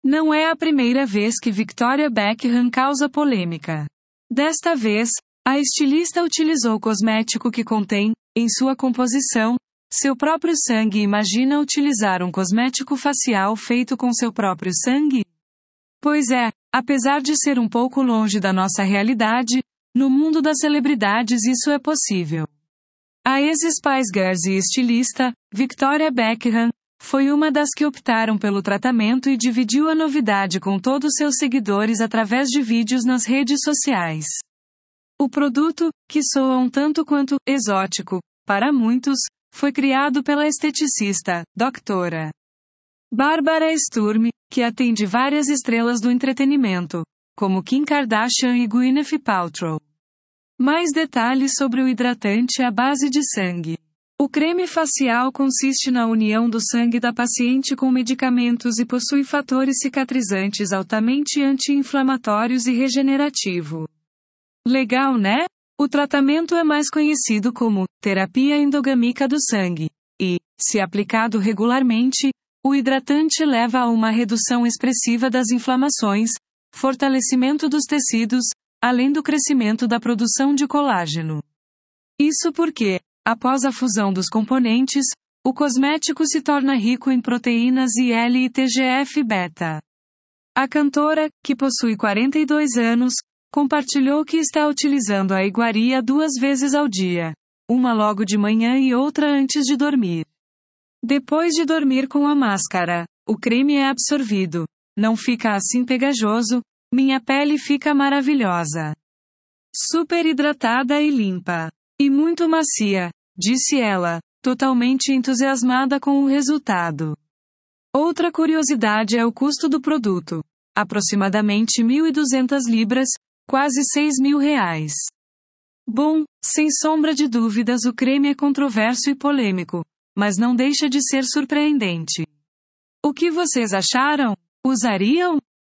Não é a primeira vez que Victoria Beckham causa polêmica. Desta vez, a estilista utilizou cosmético que contém, em sua composição, seu próprio sangue. Imagina utilizar um cosmético facial feito com seu próprio sangue? Pois é, apesar de ser um pouco longe da nossa realidade, no mundo das celebridades isso é possível. A ex-Spice Girls e estilista, Victoria Beckham, foi uma das que optaram pelo tratamento e dividiu a novidade com todos seus seguidores através de vídeos nas redes sociais. O produto, que soa um tanto quanto exótico, para muitos, foi criado pela esteticista, Dra. Barbara Sturm, que atende várias estrelas do entretenimento, como Kim Kardashian e Gwyneth Paltrow. Mais detalhes sobre o hidratante à base de sangue. O creme facial consiste na união do sangue da paciente com medicamentos e possui fatores cicatrizantes altamente anti-inflamatórios e regenerativo. Legal, né? O tratamento é mais conhecido como terapia endogâmica do sangue. E, se aplicado regularmente, o hidratante leva a uma redução expressiva das inflamações, fortalecimento dos tecidos, além do crescimento da produção de colágeno. Isso porque, após a fusão dos componentes, o cosmético se torna rico em proteínas e L e TGF-beta. A cantora, que possui 42 anos, compartilhou que está utilizando a iguaria 2 vezes ao dia, uma logo de manhã e outra antes de dormir. Depois de dormir com a máscara, o creme é absorvido, não fica assim pegajoso, minha pele fica maravilhosa. Super hidratada e limpa. E muito macia, disse ela, totalmente entusiasmada com o resultado. Outra curiosidade é o custo do produto. Aproximadamente 1.200 libras, quase R$ 6.000. Bom, sem sombra de dúvidas o creme é controverso e polêmico, mas não deixa de ser surpreendente. O que vocês acharam? Usariam?